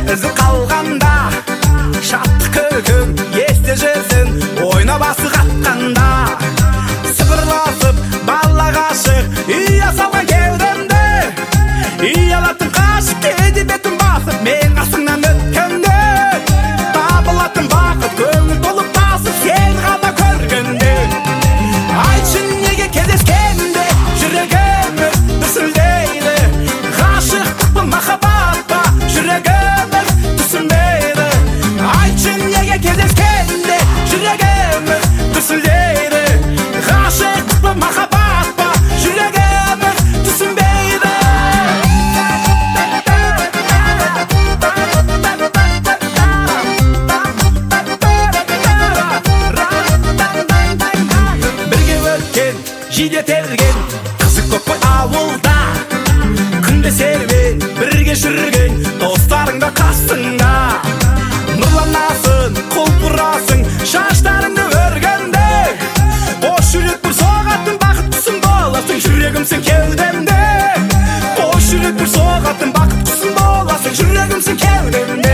ізі қалғанда, шаттық күлкің есте жүрсін, ойна басы қатқанда. Сыбырласып бала ғашық, үйе салған кеудемде, ұялатын қашық кейде бетін басып, мен қасыңнан өткенде. Табылатын бақыт көңіл толып басып, сен ғана көргенде. Айтшы неге кездескенде жүрегіміз дүрсілдейді, ғашықтық па махаббат па жүрегіміз түсінбейді. Айтшы неге кездескенде жүрегіміз дүрсілдейді, ғашықтық па махаббат па жүрегіміз түсінбейді. Бірге өткен, жидетелген, қызық көп қой ауылда. Күнде серуен, бірге жүрген, достарың да қасыңда. Нұрланасың, құлпырасың, шаштарыңды өргенде. Бош жүрек бір соғатын, бақыттысың боласың, жүрегімсің кеудемде. Бош жүрек бір соғатын, бақыттысың боласың, жүрегімсің кеудемде.